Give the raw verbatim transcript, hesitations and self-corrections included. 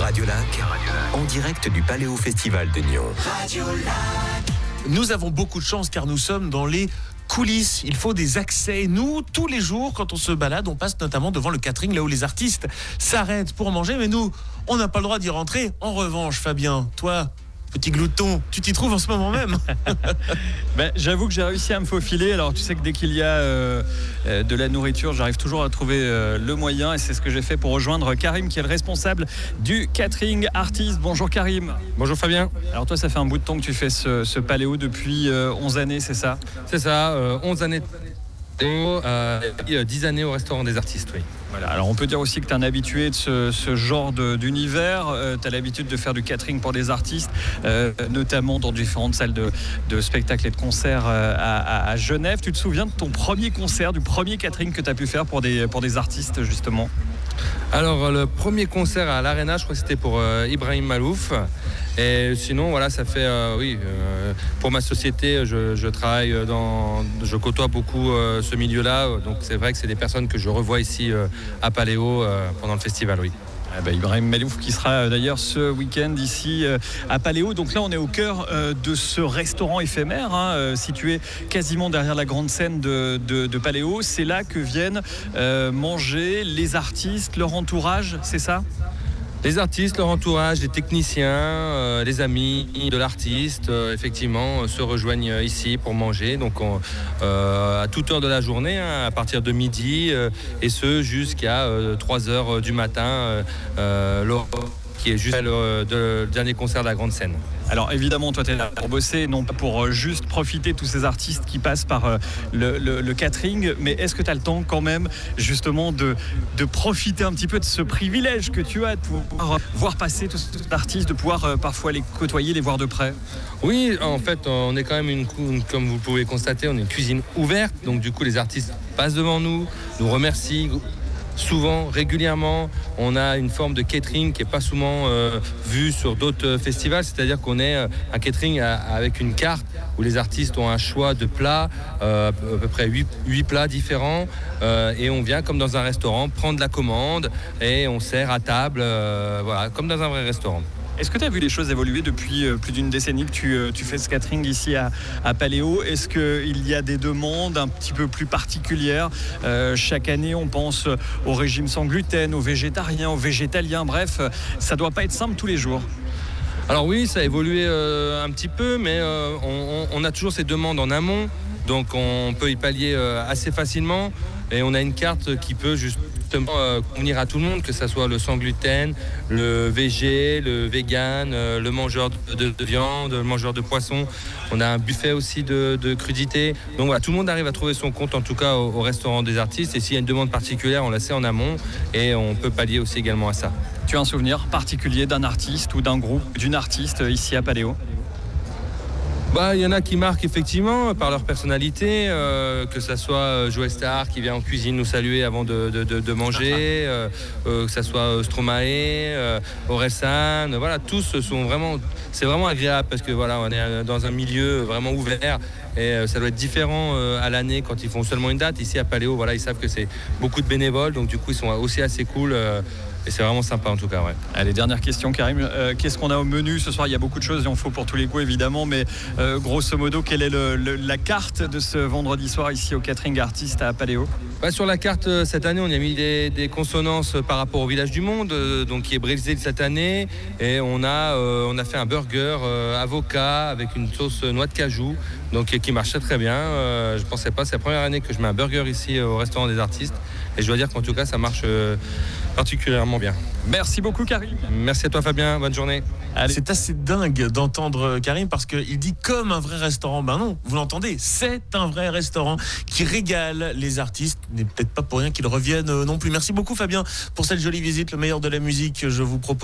Radio Lac, en direct du Paléo Festival de Nyon. Radio Lac. Nous avons beaucoup de chance car nous sommes dans les coulisses. Il faut des accès. Nous, tous les jours, quand on se balade, on passe notamment devant le catering, là où les artistes s'arrêtent pour manger. Mais nous, on n'a pas le droit d'y rentrer. En revanche, Fabien, toi, petit glouton, tu t'y trouves en ce moment même. Ben, j'avoue que j'ai réussi à me faufiler. Alors tu sais que dès qu'il y a euh, euh, de la nourriture, j'arrive toujours à trouver euh, le moyen. Et c'est ce que j'ai fait pour rejoindre Karim, qui est le responsable du catering artiste. Bonjour Karim. Bonjour Fabien. Alors toi, ça fait un bout de temps que tu fais ce, ce paléo depuis euh, onze années, c'est ça? C'est ça, euh, onze années euh, et dix années au restaurant des artistes, oui. Voilà, alors on peut dire aussi que tu es un habitué de ce, ce genre de, d'univers. Euh, tu as l'habitude de faire du catering pour des artistes, euh, notamment dans différentes salles de, de spectacles et de concerts euh, à, à Genève. Tu te souviens de ton premier concert, du premier catering que tu as pu faire pour des, pour des artistes, justement? Alors, le premier concert à l'Arena, je crois que c'était pour euh, Ibrahim Malouf. Et sinon, voilà, ça fait, euh, oui, euh, pour ma société, je, je travaille dans, je côtoie beaucoup euh, ce milieu-là. Donc, c'est vrai que c'est des personnes que je revois ici euh, à Paléo euh, pendant le festival, oui. Ah bah Ibrahim Malouf qui sera euh, d'ailleurs ce week-end ici euh, à Paléo. Donc là on est au cœur euh, de ce restaurant éphémère hein, euh, situé quasiment derrière la grande scène de, de, de Paléo. C'est là que viennent euh, manger les artistes, leur entourage, c'est ça ? Les artistes, leur entourage, les techniciens, euh, les amis de l'artiste, euh, effectivement, euh, se rejoignent ici pour manger. Donc, on, euh, à toute heure de la journée, hein, à partir de midi, euh, et ce jusqu'à euh, trois heures du matin, euh, euh, qui est juste le, de, le dernier concert de la grande scène. Alors évidemment, toi tu es là pour bosser, non pas pour juste profiter de tous ces artistes qui passent par le, le, le catering, mais est-ce que tu as le temps quand même justement de, de profiter un petit peu de ce privilège que tu as de pouvoir voir passer tous ces artistes, de pouvoir parfois les côtoyer, les voir de près? Oui, en fait, on est quand même, une, une, comme vous pouvez constater, on est une cuisine ouverte, donc du coup les artistes passent devant nous, nous remercient. Souvent, régulièrement, on a une forme de catering qui n'est pas souvent euh, vue sur d'autres festivals, c'est-à-dire qu'on est un catering à, avec une carte où les artistes ont un choix de plats, euh, à peu près huit plats différents, euh, et on vient comme dans un restaurant prendre la commande et on sert à table, euh, voilà, comme dans un vrai restaurant. Est-ce que tu as vu les choses évoluer depuis plus d'une décennie que tu, tu fais ce catering ici à, à Paléo? Est-ce qu'il y a des demandes un petit peu plus particulières? euh, Chaque année, on pense au régime sans gluten, aux végétariens, aux végétaliens. Bref, ça ne doit pas être simple tous les jours. Alors oui, ça a évolué euh, un petit peu, mais euh, on, on a toujours ces demandes en amont. Donc on peut y pallier euh, assez facilement. Et on a une carte qui peut justement euh, convenir à tout le monde, que ce soit le sans gluten, le végé, le vegan, euh, le mangeur de, de viande, le mangeur de poisson. On a un buffet aussi de, de crudités. Donc voilà, tout le monde arrive à trouver son compte, en tout cas au, au restaurant des artistes. Et s'il y a une demande particulière, on la sait en amont et on peut pallier aussi également à ça. Tu as un souvenir particulier d'un artiste ou d'un groupe, d'une artiste ici à Paléo? Bah, il y en a qui marquent effectivement par leur personnalité, euh, que ce soit Joe Star qui vient en cuisine nous saluer avant de, de, de, de manger, euh, euh, que ce soit Stromae, euh, Orelsan, voilà, tous sont vraiment, c'est vraiment agréable parce que voilà, on est dans un milieu vraiment ouvert et euh, ça doit être différent euh, à l'année quand ils font seulement une date. Ici à Paléo, voilà, ils savent que c'est beaucoup de bénévoles, donc du coup ils sont aussi assez cool. Euh, Et c'est vraiment sympa en tout cas, ouais. Allez, dernière question Karim, euh, qu'est-ce qu'on a au menu ce soir? Il y a beaucoup de choses, il en faut pour tous les goûts évidemment, mais euh, grosso modo, quelle est le, le, la carte de ce vendredi soir ici au catering artiste à Paléo? Bah, sur la carte cette année, on a mis des, des consonances par rapport au village du monde, euh, donc qui est brésil cette année, et on a, euh, on a fait un burger euh, avocat avec une sauce noix de cajou, donc qui marche très très bien. Euh, je ne pensais pas, c'est la première année que je mets un burger ici au restaurant des artistes, et je dois dire qu'en tout cas ça marche euh, particulièrement bien. Merci beaucoup Karim. Merci à toi Fabien, bonne journée. Allez. C'est assez dingue d'entendre Karim parce qu'il dit comme un vrai restaurant. Ben non, vous l'entendez, c'est un vrai restaurant qui régale les artistes. N'est peut-être pas pour rien qu'ils reviennent non plus. Merci beaucoup Fabien pour cette jolie visite, le meilleur de la musique. Je vous propose